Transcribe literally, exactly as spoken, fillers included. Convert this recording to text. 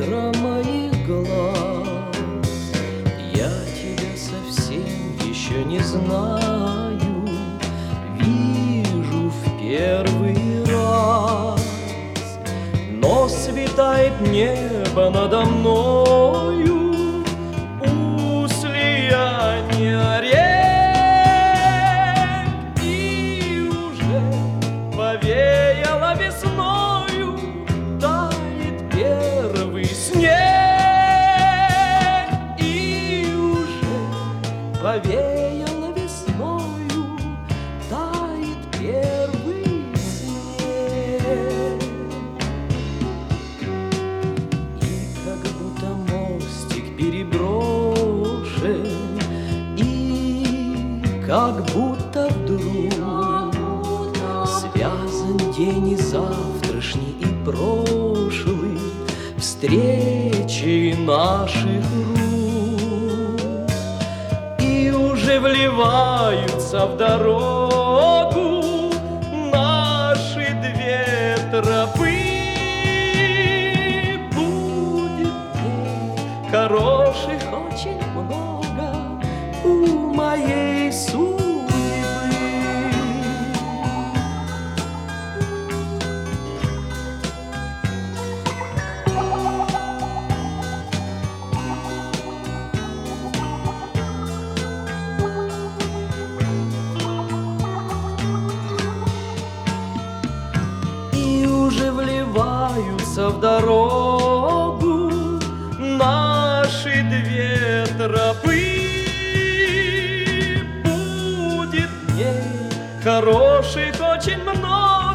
озера моих глаз. Я тебя совсем еще не знаю, вижу в первый раз. Но светает небо надо мною у слияния рек, и уже повеяло весною, тает первый снег, и уже повеяло весною, тает первый снег. И как будто мостик переброшен, и как будто вдруг связан день и завтрашний, и прошлый встречи наших рук, и уже вливаются в дорогу наши две тропы. Будет дней хороших очень много у моей судьбы. И уже вливаются в дорогу наши две тропы. Будет дней хороших очень много